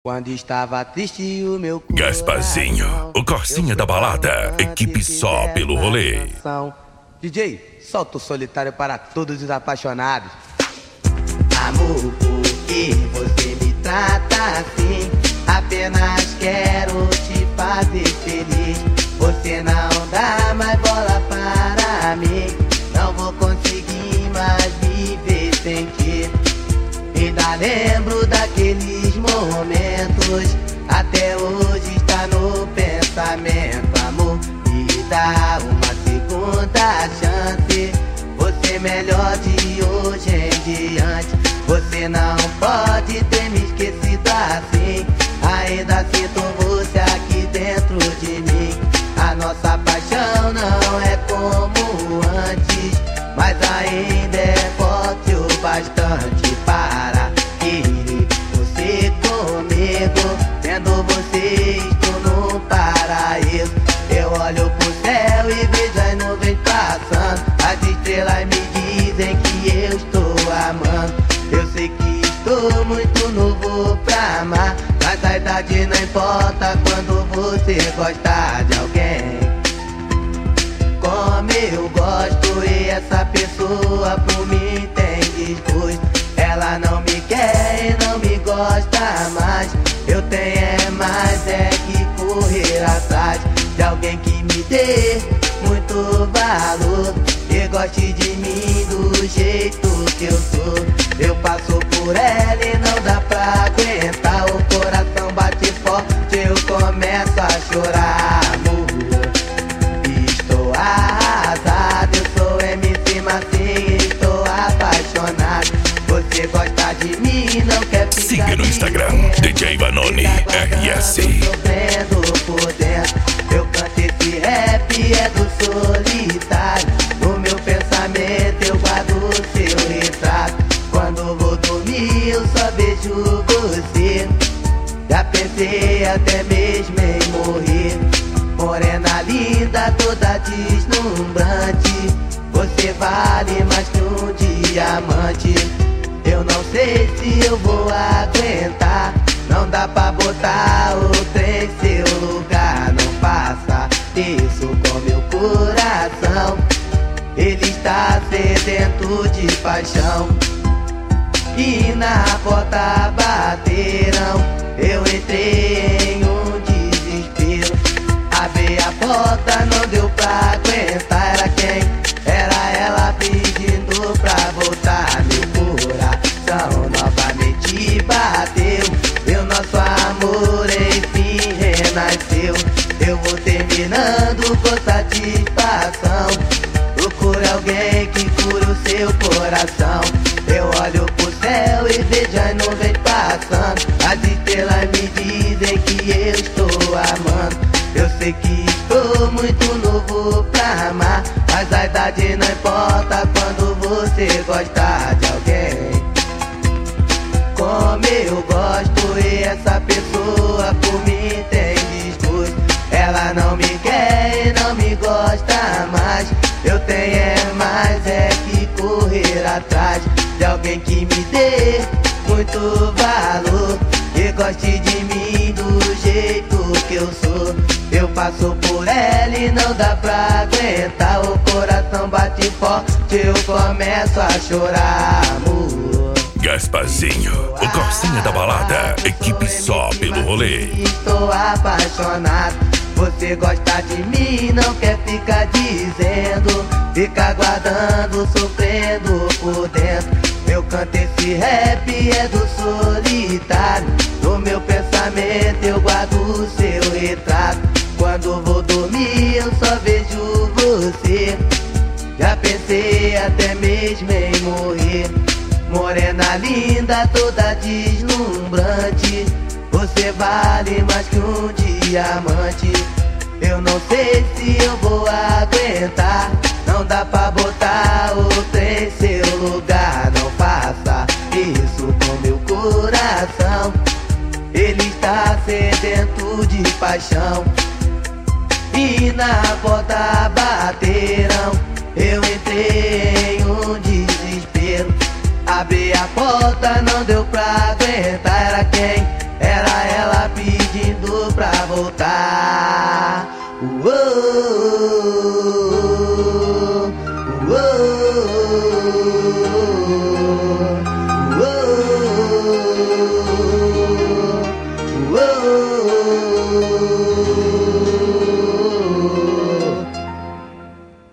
Quando estava triste o meu coração, Gasparzinho, o Corsinha da balada, equipe só pelo rolê. DJ, solta o solitário para todos os apaixonados. Amor, por que você me trata assim? Apenas quero te fazer feliz. Você não dá mais bola para mim. Não vou conseguir mais viver sem ti. Ainda lembro daqueles momentos, até hoje está no pensamento. Amor, me dá uma segunda chance. Você é melhor de hoje em diante. Você não pode ter me esquecido assim. Ainda sinto você aqui dentro de mim. A nossa paixão não é como antes, mas ainda é forte o bastante para querer você comigo. Tendo você estou no paraíso. Eu olho pro céu e vejo as nuvens passando. As estrelas me dizem que eu estou amando. Eu sei que estou muito novo pra amar, mas a idade não importa quando você gosta de alguém como eu gosto. E essa pessoa por mim tem desgosto. Ela não me quer e não me gosta mais. Eu tenho mais que correr atrás de alguém que me dê muito valor e goste de mim do jeito que eu sou. Eu passo por ela e não dá pra aguentar. O coração bate forte, eu começo a chorar. Amor, estou arrasado. Eu sou MC Marcinho, estou apaixonado. Você gosta de mim, não quer ficar. Siga no Instagram, DJ Vanoni RS. Sofrendo por dentro. Eu canto esse rap, é do solitário. No meu pensamento eu guardo o seu retrato. Quando vou dormir eu só vejo você. Já pensei até mesmo em morrer. Morena linda, toda deslumbrante. Você vale mais que um diamante. Eu não sei se eu vou aguentar. Não dá pra botar outro em seu lugar. Não faça isso com meu coração. Ele está sedento de paixão. E na porta bateram. Eu entrei em um desespero. Abri a porta, não deu pra aguentar. Era quem? Era ela pedindo pra voltar. Meu coração novamente bateu. E o nosso amor enfim renasceu. Eu vou terminando com satisfação. Procure alguém que cure o seu coração. Eu olho pro céu e vejo as nuvens passando. As estrelas me dizem que eu estou amando. Eu sei que estou muito novo pra amar, mas a idade não importa quando você gosta de alguém como eu gosto. E essa pessoa por mim tem desgosto. Ela não me quer e não me gosta mais. Eu tenho mais que correr atrás de alguém que me dê muito valor e goste de mim do jeito que eu sou. Eu passo por ela e não dá pra aguentar. O coração bate forte, eu começo a chorar. Amor, Gasparzinho, o Corsinha da balada, equipe só pelo rolê. estou apaixonado. Você gosta de mim, não quer ficar dizendo. Fica guardando, sofrendo por dentro. Eu canto esse rap, é do solitário. No meu pensamento eu guardo o seu retrato. Quando vou dormir eu só vejo você. Já pensei até mesmo em morrer. Morena linda, toda deslumbrante. Você vale mais que um diamante. Eu não sei se eu vou aguentar. Não dá pra botar outro em seu lugar. Não faça isso com meu coração. Ele está sedento de paixão. E na porta bateram. Eu entrei em um desespero. Abri a porta, não deu pra aguentar. Era quem? Era ela amor.